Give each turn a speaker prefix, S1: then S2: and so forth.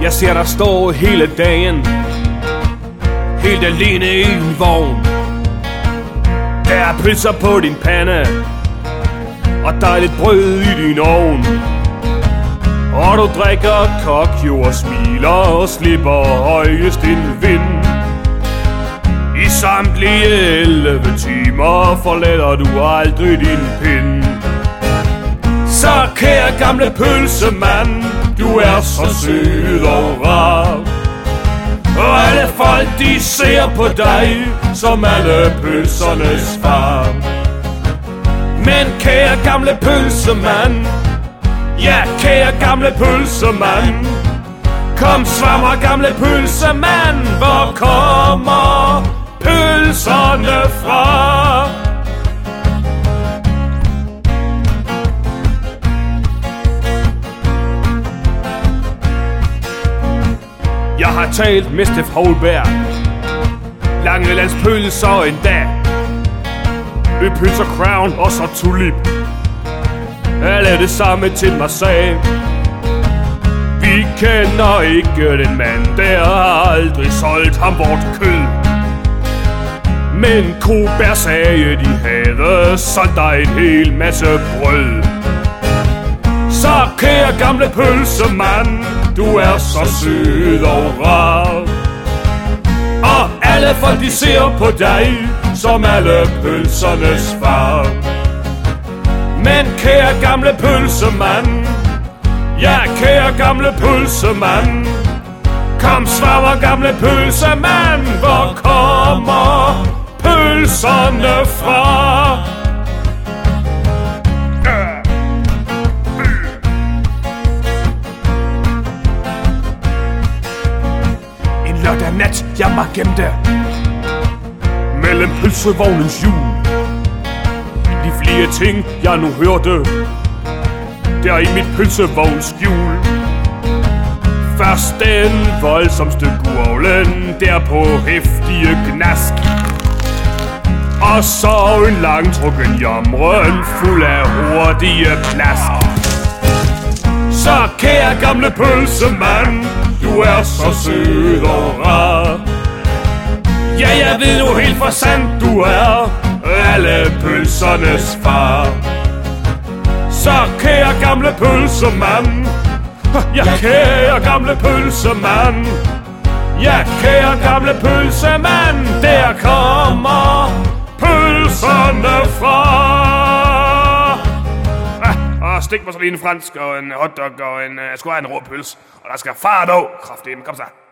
S1: Jeg ser dig stå hele dagen, helt alene i en vogn. Der er pølser på din pande, og dejligt brød i din ovn. Og du drikker kokjo og smiler og slipper højest en vind. I samtlige 11 timer forlader du aldrig din pind. Så kære gamle pølsemand, du er så sød og rar. Og alle folk de ser på dig som alle pølsernes far. Men kære gamle pølsemand, ja kære gamle pølsemand, kom svammer gamle pølsemand, hvor kommer pølserne fra? Jeg har talt med Steff Holberg, Langelands pølser en dag, Øpølser Crown og så Tulip. Alle det samme til mig sagde: vi kender ikke den mand, der har aldrig solgt ham vort kød. Men Koberg sagde, de havde solgt dig en hel masse brød. Så kære gamle pølsemand, du er så sød og rar. Og alle folk de ser på dig som alle pølsernes far. Men kære gamle pølsemand, ja kære gamle pølsemand, kom svammer gamle pølsemand, hvor kommer pølserne fra? En lørdag nat, jeg mig gemte mellem pølsevognens hjul. De flere ting, jeg nu hørte der i mit pølsevogns hjul. Først den voldsomste gurglen der på heftige gnask, og så en langtrukken jamren fuld af hurtige plask. Så kære gamle pølsemand, du er så sød og rar. Ja, jeg ved nu helt for sandt, du er alle pølsernes far. Så kære gamle pølsemand, ja kære gamle pølsemand, ja kære gamle pølsemand, der kommer pølserne fra. Og stik mig så lige en fransk og en hotdog og en, jeg skulle have en rå pøls. Og der skal fart over, kraftedeme, kom så.